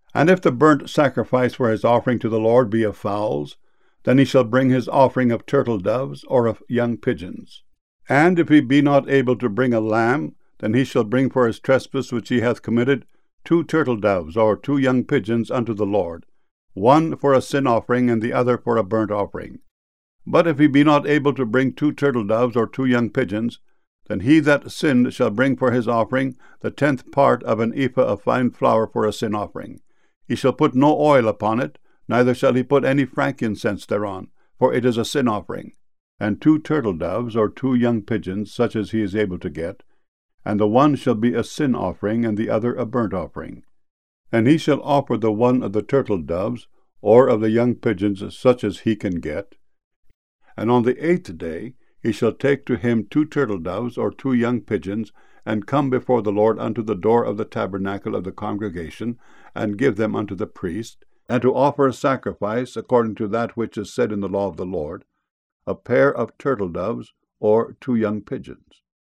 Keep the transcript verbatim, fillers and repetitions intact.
And if the burnt sacrifice for his offering to the Lord be of fowls, then he shall bring his offering of turtle-doves or of young pigeons. And if he be not able to bring a lamb, then he shall bring for his trespass which he hath committed two turtle-doves or two young pigeons unto the Lord, one for a sin offering and the other for a burnt offering. But if he be not able to bring two turtle-doves or two young pigeons, then he that sinned shall bring for his offering the tenth part of an ephah of fine flour for a sin offering. He shall put no oil upon it, neither shall he put any frankincense thereon, for it is a sin offering. And two turtle-doves or two young pigeons, such as he is able to get, and the one shall be a sin offering, and the other a burnt offering. And he shall offer the one of the turtle-doves, or of the young pigeons, such as he can get. And on the eighth day he shall take to him two turtle-doves or two young pigeons, and come before the Lord unto the door of the tabernacle of the congregation, and give them unto the priest, and to offer a sacrifice according to that which is said in the law of the Lord, a pair of turtle-doves or two young pigeons.